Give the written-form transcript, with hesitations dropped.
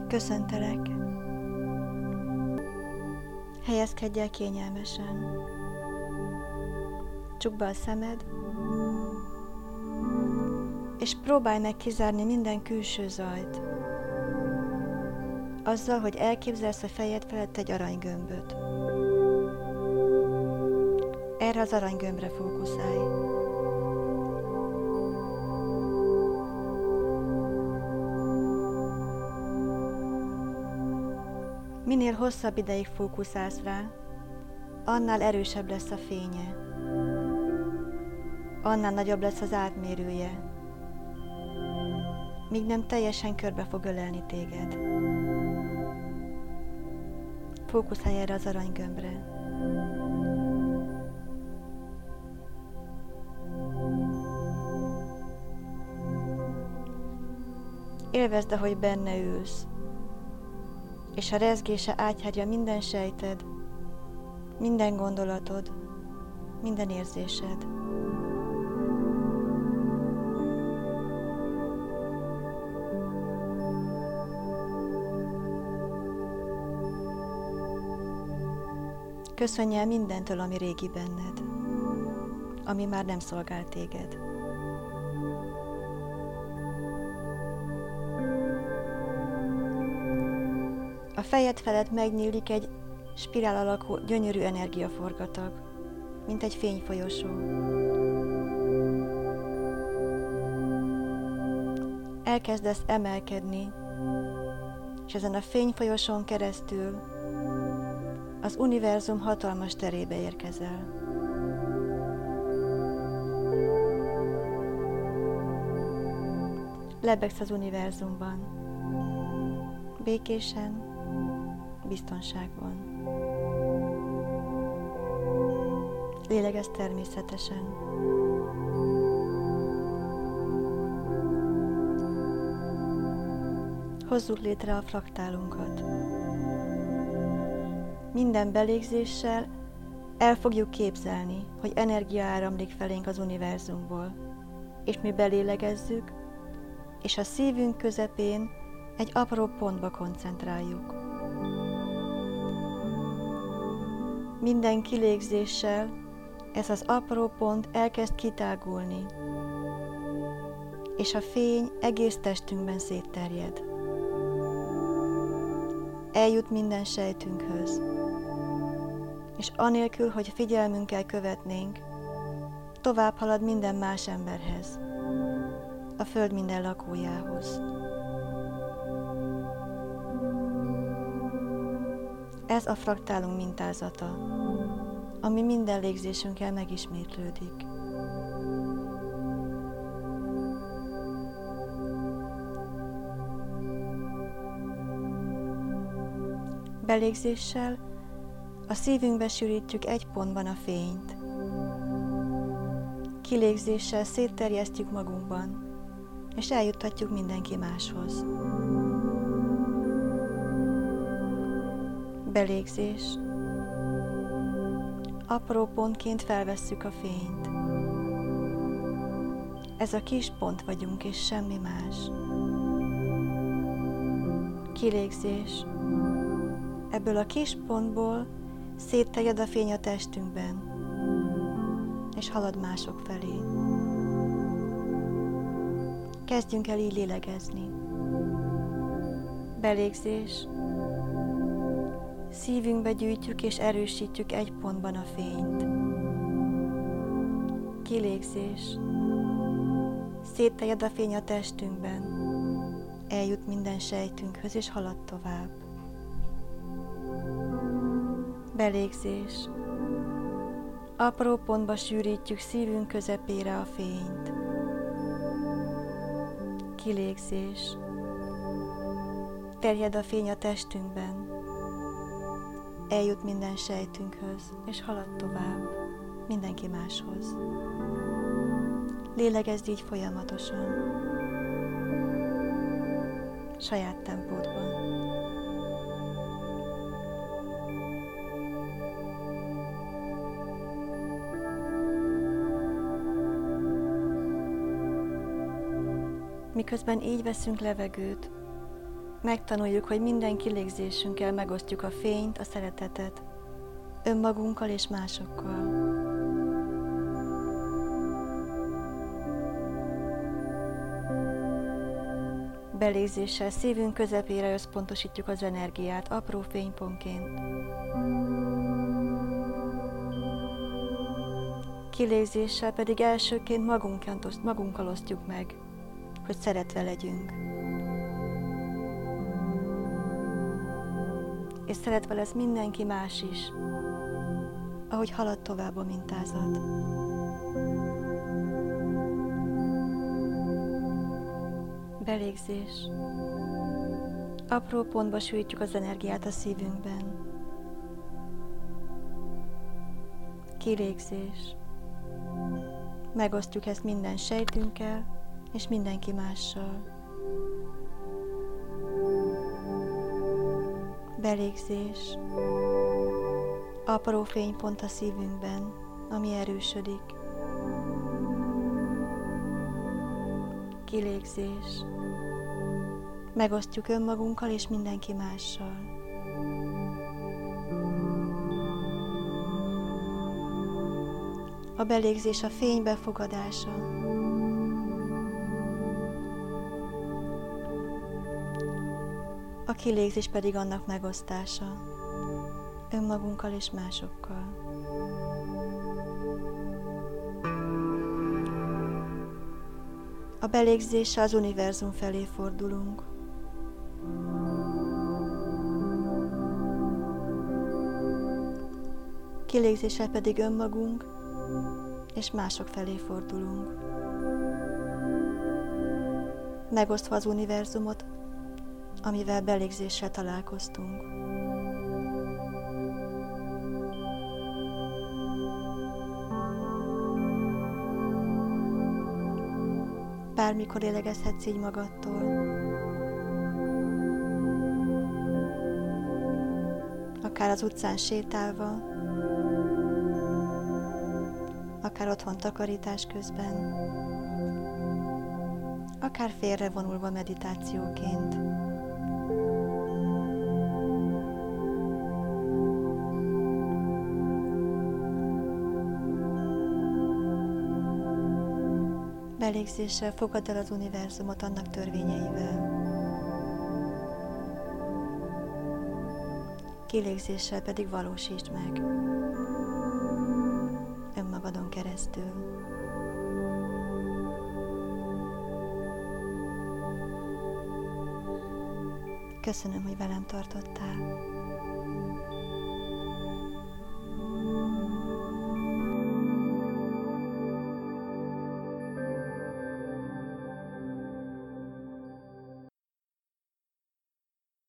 Köszöntelek. Helyezkedj el kényelmesen. Csukd be a szemed, és próbálj meg kizárni minden külső zajt. Azzal, hogy elképzelsz a fejed felett egy aranygömböt. Erre az aranygömbre fókuszálj. Minél hosszabb ideig fókuszálsz rá, annál erősebb lesz a fénye, annál nagyobb lesz az átmérője, míg nem teljesen körbe fog ölelni téged. Fókuszálj erre az aranygömbre. Élvezd, ahogy benne ülsz, és a rezgése átjárja minden sejted, minden gondolatod, minden érzésed. Köszönj el mindentől, ami régi benned, ami már nem szolgál téged. A fejed felett megnyílik egy spirál alakú, gyönyörű energiaforgatag, mint egy fényfolyosó. Elkezdesz emelkedni, és ezen a fényfolyosón keresztül az univerzum hatalmas terébe érkezel. Lebegsz az univerzumban, békésen, biztonságban. Lélegezz természetesen. Hozzuk létre a fraktálunkat. Minden belégzéssel el fogjuk képzelni, hogy energia áramlik felénk az univerzumból, és mi belélegezzük, és a szívünk közepén egy apró pontba koncentráljuk. Minden kilégzéssel ez az apró pont elkezd kitágulni, és a fény egész testünkben szétterjed. Eljut minden sejtünkhöz, és anélkül, hogy figyelmünkkel követnénk, tovább halad minden más emberhez, a Föld minden lakójához. Ez a fraktálunk mintázata, ami minden légzésünkkel megismétlődik. Belégzéssel a szívünkbe sűrítjük egy pontban a fényt. Kilégzéssel szétterjesztjük magunkban, és eljuttatjuk mindenki máshoz. Belégzés. Apró pontként felvesszük a fényt. Ez a kis pont vagyunk, és semmi más. Kilégzés. Ebből a kis pontból szétterjed a fény a testünkben, és halad mások felé. Kezdjünk el így lélegezni. Belégzés. Szívünkbe gyűjtjük és erősítjük egy pontban a fényt. Kilégzés. Szétterjed a fény a testünkben, eljut minden sejtünkhöz és halad tovább. Belégzés. Apró pontba sűrítjük szívünk közepére a fényt. Kilégzés. Terjed a fény a testünkben, eljut minden sejtünkhöz, és halad tovább, mindenki máshoz. Lélegezd így folyamatosan, saját tempódban. Miközben így veszünk levegőt, Megtanuljuk, hogy minden kilégzésünkkel megosztjuk a fényt, a szeretetet, önmagunkkal és másokkal. Belégzéssel szívünk közepére összpontosítjuk az energiát, apró fénypontként. Kilégzéssel pedig elsőként magunkkal osztjuk meg, hogy szeretve legyünk. És szeretve lesz mindenki más is, ahogy halad tovább a mintázat. Belégzés. Apró pontba sűjtjük az energiát a szívünkben. Kilégzés. Megosztjuk ezt minden sejtünkkel és mindenki mással. Belégzés. Apró fénypont a szívünkben, ami erősödik. Kilégzés. Megosztjuk önmagunkkal és mindenki mással. A belégzés a fény befogadása. A kilégzés pedig annak megosztása, önmagunkkal és másokkal. A belégzéssel az univerzum felé fordulunk. Kilégzéssel pedig önmagunk és mások felé fordulunk. Megosztva az univerzumot, amivel belégzéssel találkoztunk. Bármikor lélegezhetsz így magadtól. Akár az utcán sétálva, akár otthon takarítás közben, akár félrevonulva meditációként. Belégzéssel fogadd el az univerzumot annak törvényeivel. Kilégzéssel pedig valósítsd meg önmagadon keresztül. Köszönöm, hogy velem tartottál.